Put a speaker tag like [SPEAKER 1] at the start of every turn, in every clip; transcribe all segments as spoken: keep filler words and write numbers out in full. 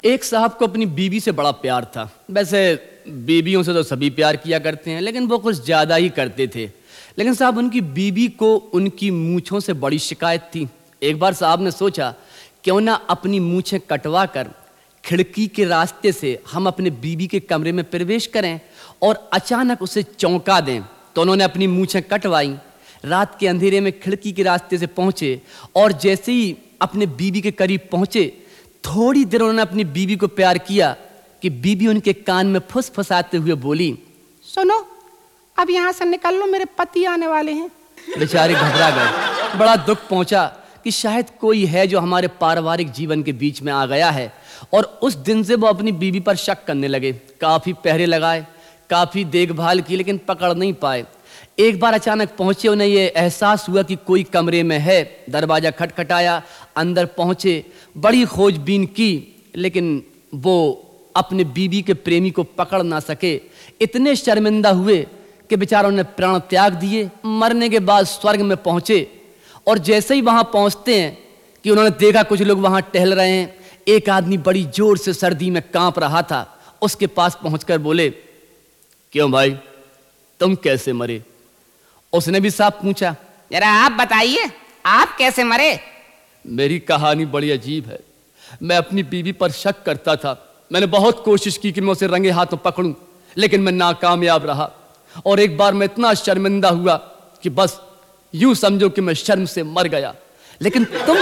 [SPEAKER 1] एक साहब को अपनी बीवी से बड़ा प्यार था। वैसे बीवियों से तो सभी प्यार किया करते हैं, लेकिन वो कुछ ज़्यादा ही करते थे। लेकिन साहब उनकी बीवी को उनकी मूँछों से बड़ी शिकायत थी। एक बार साहब ने सोचा क्यों ना अपनी मूँछें कटवा कर खिड़की के रास्ते से हम अपने बीवी के कमरे में प्रवेश करें और अचानक उसे चौंका दें। तो उन्होंने अपनी मूँछें कटवाई, रात के अंधेरे में खिड़की के रास्ते से पहुँचे और जैसे ही अपने बीवी के करीब पहुँचे, थोड़ी देर उन्होंने अपनी बीवी को प्यार किया कि बीवी उनके कान में फुसफुसाते हुए बोली,
[SPEAKER 2] सुनो अब यहाँ से निकल लो, मेरे पति आने वाले हैं।
[SPEAKER 1] बेचारे घबरा गए। बड़ा दुख पहुंचा कि शायद कोई है जो हमारे पारिवारिक जीवन के बीच में आ गया है। और उस दिन से वो अपनी बीवी पर शक करने लगे। काफ़ी पहरे लगाए, काफ़ी देखभाल की, लेकिन पकड़ नहीं पाए। एक बार अचानक पहुंचे, उन्हें ये एहसास हुआ कि कोई कमरे में है। दरवाज़ा खटखटाया, अंदर पहुंचे, बड़ी खोजबीन की, लेकिन वो अपने बीवी के प्रेमी को पकड़ ना सके। इतने शर्मिंदा हुए कि बेचारों ने प्राण त्याग दिए। मरने के बाद स्वर्ग में पहुंचे और जैसे ही वहां पहुंचते हैं कि उन्होंने देखा कुछ लोग वहां टहल रहे हैं। एक आदमी बड़ी जोर से सर्दी में कांप रहा था। उसके पास पहुंचकर बोले, क्यों भाई तुम कैसे मरे? उसने भी साफ पूछा,
[SPEAKER 2] जरा आप बताइए, आप कैसे मरे?
[SPEAKER 1] मेरी कहानी बड़ी अजीब है। मैं अपनी बीवी पर शक करता था। मैंने बहुत कोशिश की कि मैं उसे रंगे हाथों पकड़ूं, लेकिन मैं नाकामयाब रहा। और एक बार मैं इतना शर्मिंदा हुआ कि बस यूं समझो कि मैं शर्म से मर गया। लेकिन तुम?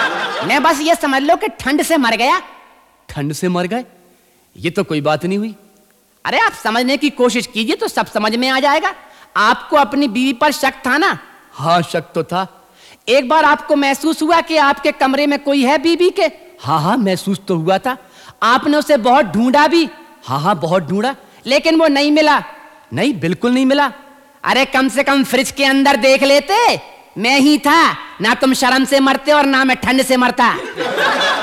[SPEAKER 2] मैं बस ये समझ लो कि ठंड से मर गया।
[SPEAKER 1] ठंड से मर गए? ये तो कोई बात नहीं हुई।
[SPEAKER 2] अरे आप समझने की कोशिश कीजिए तो सब समझ में आ जाएगा। आपको अपनी बीवी पर शक था ना?
[SPEAKER 1] हाँ, शक तो था।
[SPEAKER 2] एक बार आपको महसूस हुआ कि आपके कमरे में कोई है बीवी के?
[SPEAKER 1] हाँ हाँ, महसूस तो हुआ था।
[SPEAKER 2] आपने उसे बहुत ढूंढा भी?
[SPEAKER 1] हाँ हाँ, बहुत ढूंढा,
[SPEAKER 2] लेकिन वो नहीं मिला?
[SPEAKER 1] नहीं, बिल्कुल नहीं मिला।
[SPEAKER 2] अरे कम से कम फ्रिज के अंदर देख लेते। मैं ही था ना, तुम शर्म से मरते और ना मैं ठंड से मरता।